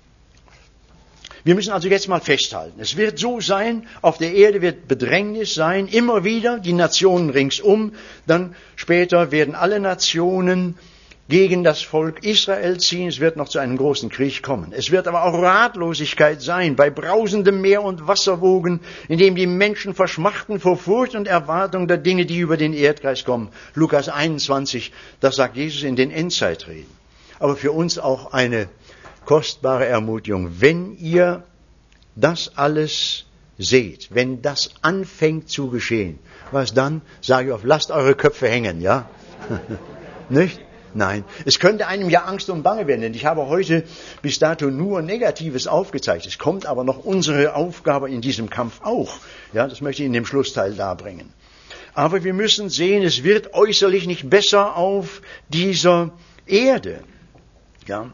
Wir müssen also jetzt mal festhalten, es wird so sein, auf der Erde wird Bedrängnis sein, immer wieder die Nationen ringsum, dann später werden alle Nationen gegen das Volk Israel ziehen, es wird noch zu einem großen Krieg kommen. Es wird aber auch Ratlosigkeit sein, bei brausendem Meer und Wasserwogen, in dem die Menschen verschmachten vor Furcht und Erwartung der Dinge, die über den Erdkreis kommen. Lukas einundzwanzig, das sagt Jesus in den Endzeitreden. Aber für uns auch eine kostbare Ermutigung. Wenn ihr das alles seht, wenn das anfängt zu geschehen, was dann? Sage ich oft, lasst eure Köpfe hängen, ja? Nicht? Nein. Es könnte einem ja Angst und Bange werden, denn ich habe heute bis dato nur Negatives aufgezeigt. Es kommt aber noch unsere Aufgabe in diesem Kampf auch. Ja, das möchte ich in dem Schlussteil darbringen. Aber wir müssen sehen, es wird äußerlich nicht besser auf dieser Erde. Ja.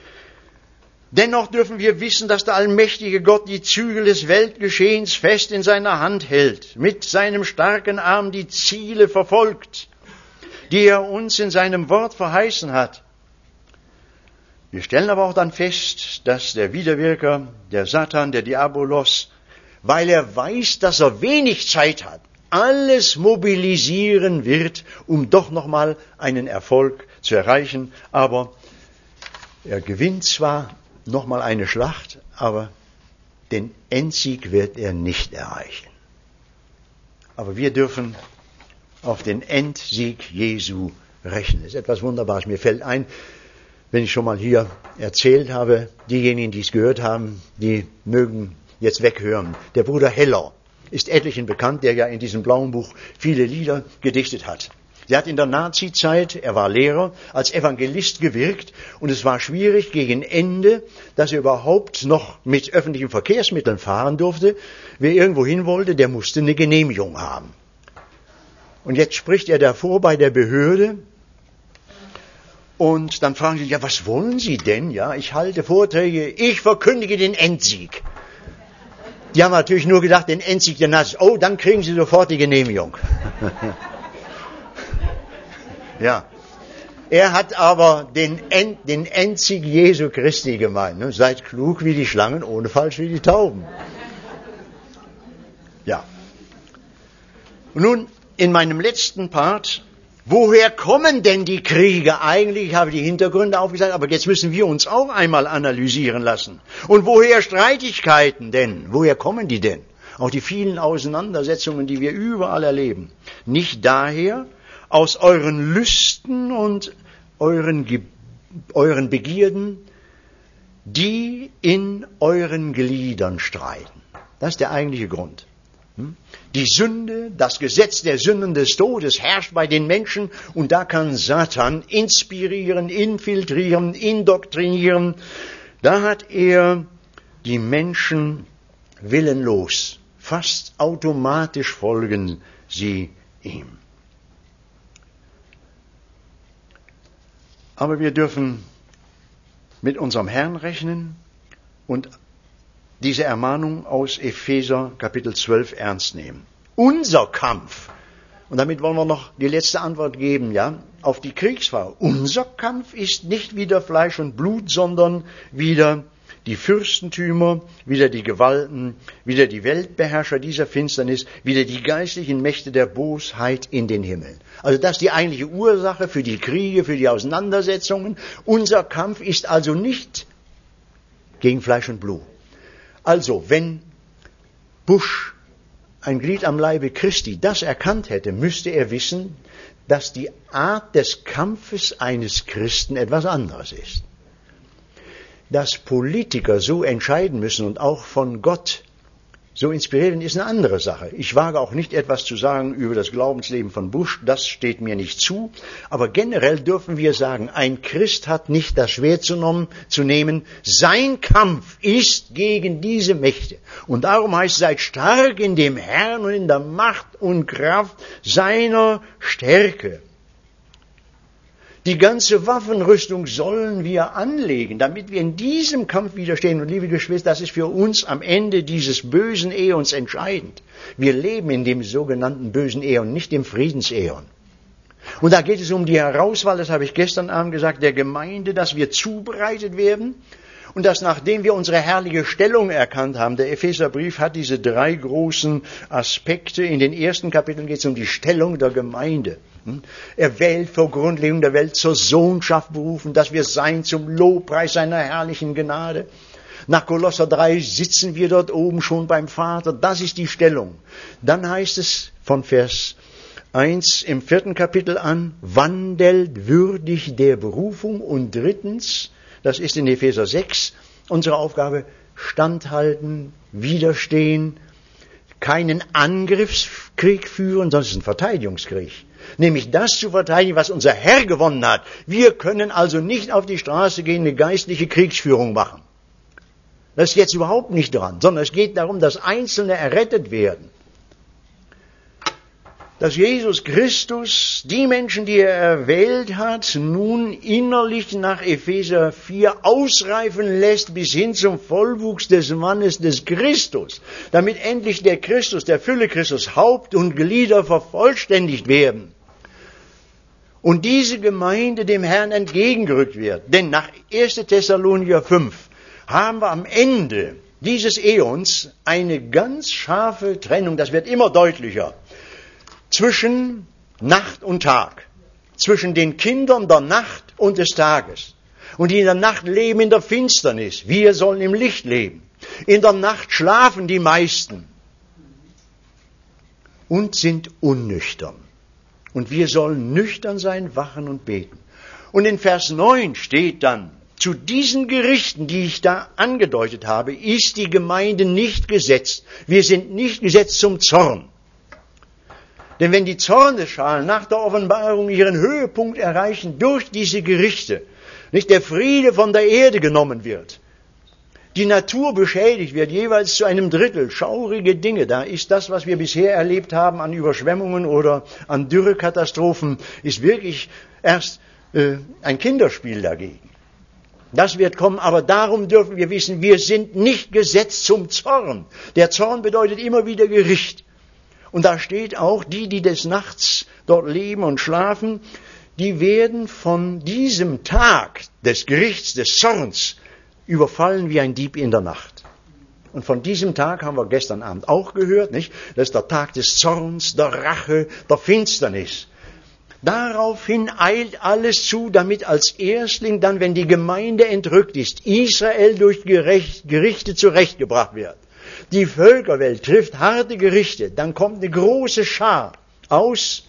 Dennoch dürfen wir wissen, dass der allmächtige Gott die Zügel des Weltgeschehens fest in seiner Hand hält, mit seinem starken Arm die Ziele verfolgt, die er uns in seinem Wort verheißen hat. Wir stellen aber auch dann fest, dass der Widerwirker, der Satan, der Diabolos, weil er weiß, dass er wenig Zeit hat, alles mobilisieren wird, um doch nochmal einen Erfolg zu erreichen. Aber er gewinnt zwar nochmal eine Schlacht, aber den Endsieg wird er nicht erreichen. Aber wir dürfen auf den Endsieg Jesu rechnen. Das ist etwas Wunderbares. Mir fällt ein, wenn ich schon mal hier erzählt habe, diejenigen, die es gehört haben, die mögen jetzt weghören. Der Bruder Heller ist etlichen bekannt, der ja in diesem blauen Buch viele Lieder gedichtet hat. Er hat in der Nazi-Zeit, er war Lehrer, als Evangelist gewirkt und es war schwierig gegen Ende, dass er überhaupt noch mit öffentlichen Verkehrsmitteln fahren durfte. Wer irgendwo hin wollte, der musste eine Genehmigung haben. Und jetzt spricht er davor bei der Behörde und dann fragen sie, ja, was wollen Sie denn? Ja, ich halte Vorträge, ich verkündige den Endsieg. Die haben natürlich nur gedacht, den Endsieg der Nazis. Oh, dann kriegen Sie sofort die Genehmigung. Ja, er hat aber den, End, den Endsieg Jesu Christi gemeint. Ne? Seid klug wie die Schlangen, ohne falsch wie die Tauben. Ja. Und nun in meinem letzten Part, woher kommen denn die Kriege eigentlich? Ich habe die Hintergründe aufgezeigt, aber jetzt müssen wir uns auch einmal analysieren lassen. Und woher Streitigkeiten denn? Woher kommen die denn? Auch die vielen Auseinandersetzungen, die wir überall erleben. Nicht daher, aus euren Lüsten und euren, Ge- euren Begierden, die in euren Gliedern streiten. Das ist der eigentliche Grund. Die Sünde, das Gesetz der Sünden des Todes herrscht bei den Menschen und da kann Satan inspirieren, infiltrieren, indoktrinieren. Da hat er die Menschen willenlos, fast automatisch folgen sie ihm. Aber wir dürfen mit unserem Herrn rechnen und diese Ermahnung aus Epheser Kapitel zwölf ernst nehmen. Unser Kampf, Und damit wollen wir noch die letzte Antwort geben, ja, auf die Kriegsfrage. Unser Kampf ist nicht wieder Fleisch und Blut, sondern wieder die Fürstentümer, wieder die Gewalten, wieder die Weltbeherrscher dieser Finsternis, wieder die geistlichen Mächte der Bosheit in den Himmeln. Also das ist die eigentliche Ursache für die Kriege, für die Auseinandersetzungen. Unser Kampf ist also nicht gegen Fleisch und Blut. Also, wenn Bush, ein Glied am Leibe Christi, das erkannt hätte, müsste er wissen, dass die Art des Kampfes eines Christen etwas anderes ist. Dass Politiker so entscheiden müssen und auch von Gott so inspirieren, ist eine andere Sache. Ich wage auch nicht etwas zu sagen über das Glaubensleben von Bush, das steht mir nicht zu. Aber generell dürfen wir sagen, ein Christ hat nicht das Schwert zu nehmen. Sein Kampf ist gegen diese Mächte. Und darum heißt es, seid stark in dem Herrn und in der Macht und Kraft seiner Stärke. Die ganze Waffenrüstung sollen wir anlegen, damit wir in diesem Kampf widerstehen. Und liebe Geschwister, das ist für uns am Ende dieses bösen Äons entscheidend. Wir leben in dem sogenannten bösen Äon, nicht im Friedensäon. Und da geht es um die Herauswahl, das habe ich gestern Abend gesagt, der Gemeinde, dass wir zubereitet werden. Und dass nachdem wir unsere herrliche Stellung erkannt haben, der Epheserbrief hat diese drei großen Aspekte. In den ersten Kapiteln geht es um die Stellung der Gemeinde. Erwählt vor Grundlegung der Welt zur Sohnschaft berufen, dass wir sein zum Lobpreis seiner herrlichen Gnade. Nach Kolosser drei sitzen wir dort oben schon beim Vater. Das ist die Stellung. Dann heißt es von Vers eins im vierten Kapitel an, wandelt würdig der Berufung. Und drittens, das ist in Epheser sechs, unsere Aufgabe, standhalten, widerstehen, keinen Angriffskrieg führen, sondern es ist ein Verteidigungskrieg. Nämlich das zu verteidigen, was unser Herr gewonnen hat. Wir können also nicht auf die Straße gehen, eine geistliche Kriegsführung machen. Das ist jetzt überhaupt nicht dran, sondern es geht darum, dass Einzelne errettet werden. Dass Jesus Christus die Menschen, die er erwählt hat, nun innerlich nach Epheser vier ausreifen lässt bis hin zum Vollwuchs des Mannes des Christus, damit endlich der Christus, der Fülle Christus, Haupt und Glieder vervollständigt werden. Und diese Gemeinde dem Herrn entgegengerückt wird. Denn nach erster Thessalonicher fünf haben wir am Ende dieses Äons eine ganz scharfe Trennung, das wird immer deutlicher, zwischen Nacht und Tag, zwischen den Kindern der Nacht und des Tages. Und die in der Nacht leben in der Finsternis. Wir sollen im Licht leben. In der Nacht schlafen die meisten und sind unnüchtern. Und wir sollen nüchtern sein, wachen und beten. Und in Vers neun steht dann, zu diesen Gerichten, die ich da angedeutet habe, ist die Gemeinde nicht gesetzt. Wir sind nicht gesetzt zum Zorn. Denn wenn die Zornesschalen nach der Offenbarung ihren Höhepunkt erreichen durch diese Gerichte, nicht der Friede von der Erde genommen wird, die Natur beschädigt wird, jeweils zu einem Drittel, schaurige Dinge, da ist das, was wir bisher erlebt haben an Überschwemmungen oder an Dürrekatastrophen, ist wirklich erst äh, ein Kinderspiel dagegen. Das wird kommen, aber darum dürfen wir wissen, wir sind nicht gesetzt zum Zorn. Der Zorn bedeutet immer wieder Gericht. Und da steht auch, die, die des Nachts dort leben und schlafen, die werden von diesem Tag des Gerichts, des Zorns, überfallen wie ein Dieb in der Nacht. Und von diesem Tag haben wir gestern Abend auch gehört, nicht? Das ist der Tag des Zorns, der Rache, der Finsternis. Daraufhin eilt alles zu, damit als Erstling dann, wenn die Gemeinde entrückt ist, Israel durch Gerichte zurechtgebracht wird. Die Völkerwelt trifft harte Gerichte, dann kommt eine große Schar aus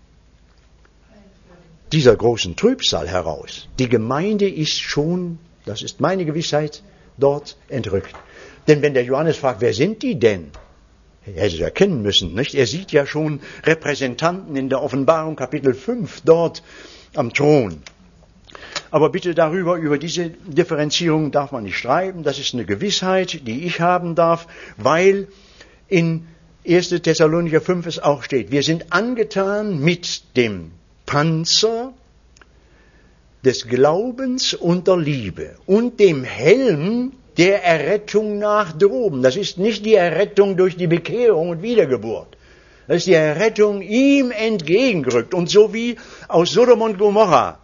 dieser großen Trübsal heraus. Die Gemeinde ist schon, das ist meine Gewissheit, dort entrückt. Denn wenn der Johannes fragt, wer sind die denn? Er hätte es erkennen müssen, nicht? Er sieht ja schon Repräsentanten in der Offenbarung Kapitel fünf dort am Thron. Aber bitte darüber, über diese Differenzierung darf man nicht schreiben. Das ist eine Gewissheit, die ich haben darf, weil in erster Thessalonicher fünf es auch steht, wir sind angetan mit dem Panzer des Glaubens und der Liebe und dem Helm der Errettung nach droben. Das ist nicht die Errettung durch die Bekehrung und Wiedergeburt. Da ist die Errettung ihm entgegengerückt. Und so wie aus Sodom und Gomorra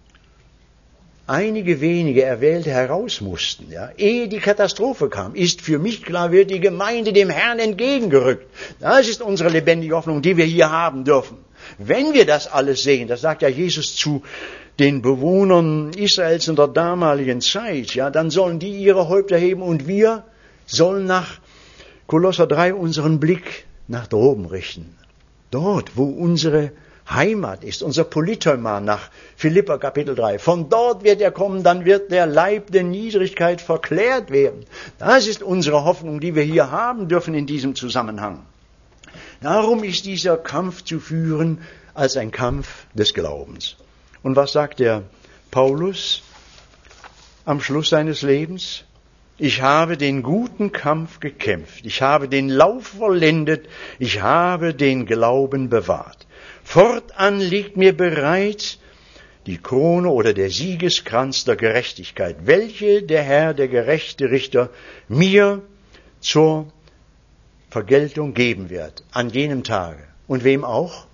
einige wenige Erwählte heraus mussten, ja, ehe die Katastrophe kam, ist für mich klar, wird die Gemeinde dem Herrn entgegengerückt. Das ist unsere lebendige Hoffnung, die wir hier haben dürfen. Wenn wir das alles sehen, das sagt ja Jesus zu den Bewohnern Israels in der damaligen Zeit, ja, dann sollen die ihre Häupter heben und wir sollen nach Kolosser drei unseren Blick nach droben richten. Dort, wo unsere Heimat ist, unser Polythema nach Philipper Kapitel drei. Von dort wird er kommen, dann wird der Leib der Niedrigkeit verklärt werden. Das ist unsere Hoffnung, die wir hier haben dürfen in diesem Zusammenhang. Darum ist dieser Kampf zu führen als ein Kampf des Glaubens. Und was sagt der Paulus am Schluss seines Lebens? Ich habe den guten Kampf gekämpft, ich habe den Lauf vollendet, ich habe den Glauben bewahrt. Fortan liegt mir bereit die Krone oder der Siegeskranz der Gerechtigkeit, welche der Herr, der gerechte Richter, mir zur Vergeltung geben wird an jenem Tage. Und wem auch?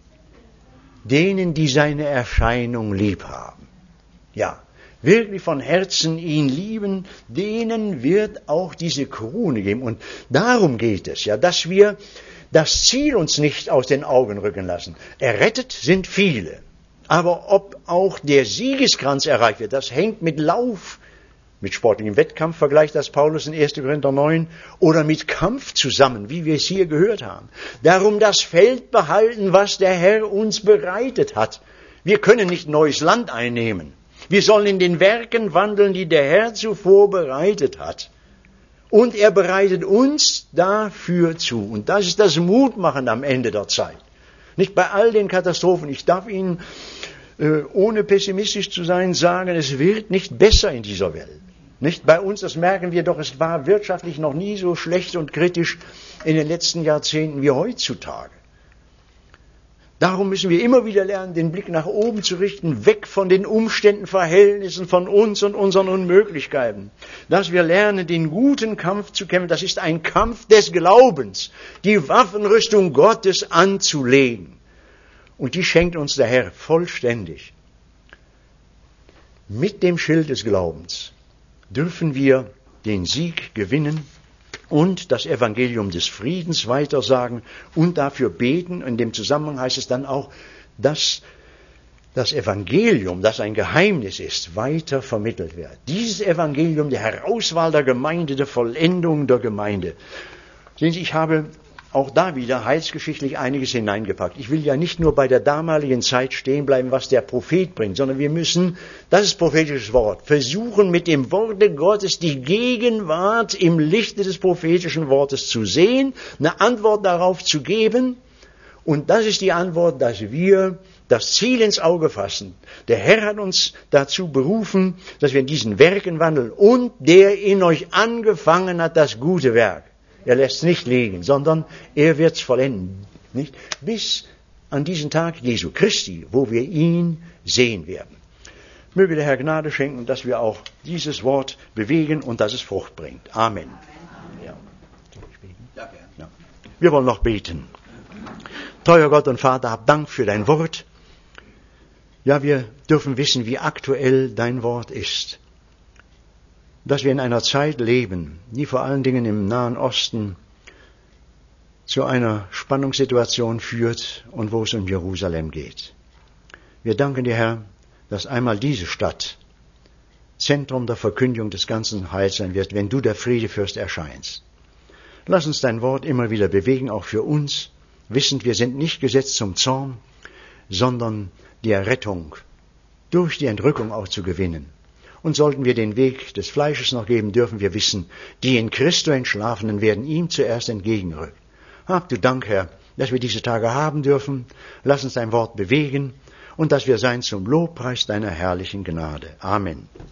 Denen, die seine Erscheinung lieb haben. Ja, wirklich von Herzen ihn lieben, denen wird auch diese Krone geben. Und darum geht es, ja, dass wir das Ziel uns nicht aus den Augen rücken lassen. Errettet sind viele. Aber ob auch der Siegeskranz erreicht wird, das hängt mit Lauf, mit sportlichem Wettkampf, vergleicht das Paulus in erster Korinther neun, oder mit Kampf zusammen, wie wir es hier gehört haben. Darum das Feld behalten, was der Herr uns bereitet hat. Wir können nicht neues Land einnehmen. Wir sollen in den Werken wandeln, die der Herr zuvor bereitet hat. Und er bereitet uns dafür zu. Und das ist das Mutmachen am Ende der Zeit. Nicht bei all den Katastrophen. Ich darf Ihnen, äh, ohne pessimistisch zu sein, sagen, es wird nicht besser in dieser Welt. Nicht bei uns, das merken wir doch, es war wirtschaftlich noch nie so schlecht und kritisch in den letzten Jahrzehnten wie heutzutage. Darum müssen wir immer wieder lernen, den Blick nach oben zu richten, weg von den Umständen, Verhältnissen, von uns und unseren Unmöglichkeiten. Dass wir lernen, den guten Kampf zu kämpfen, das ist ein Kampf des Glaubens, die Waffenrüstung Gottes anzulegen. Und die schenkt uns der Herr vollständig. Mit dem Schild des Glaubens dürfen wir den Sieg gewinnen und das Evangelium des Friedens weitersagen und dafür beten. In dem Zusammenhang heißt es dann auch, dass das Evangelium, das ein Geheimnis ist, weiter vermittelt wird. Dieses Evangelium der Herauswahl der Gemeinde, der Vollendung der Gemeinde. Sehen Sie, ich habe auch da wieder heilsgeschichtlich einiges hineingepackt. Ich will ja nicht nur bei der damaligen Zeit stehen bleiben, was der Prophet bringt, sondern wir müssen, das ist prophetisches Wort, versuchen mit dem Worte Gottes die Gegenwart im Lichte des prophetischen Wortes zu sehen, eine Antwort darauf zu geben. Und das ist die Antwort, dass wir das Ziel ins Auge fassen. Der Herr hat uns dazu berufen, dass wir in diesen Werken wandeln. Und der in euch angefangen hat, das gute Werk. Er lässt es nicht liegen, sondern er wird es vollenden. Nicht? Bis an diesen Tag Jesu Christi, wo wir ihn sehen werden. Möge der Herr Gnade schenken, dass wir auch dieses Wort bewegen und dass es Frucht bringt. Amen. Ja. Ja. Wir wollen noch beten. Treuer Gott und Vater, hab Dank für dein Wort. Ja, wir dürfen wissen, wie aktuell dein Wort ist. Dass wir in einer Zeit leben, die vor allen Dingen im Nahen Osten zu einer Spannungssituation führt und wo es um Jerusalem geht. Wir danken dir, Herr, dass einmal diese Stadt Zentrum der Verkündigung des ganzen Heils sein wird, wenn du der Friedefürst erscheinst. Lass uns dein Wort immer wieder bewegen, auch für uns, wissend, wir sind nicht gesetzt zum Zorn, sondern die Errettung durch die Entrückung auch zu gewinnen. Und sollten wir den Weg des Fleisches noch geben, dürfen wir wissen, die in Christo Entschlafenen werden ihm zuerst entgegenrücken. Hab du Dank, Herr, dass wir diese Tage haben dürfen. Lass uns dein Wort bewegen und dass wir sein zum Lobpreis deiner herrlichen Gnade. Amen.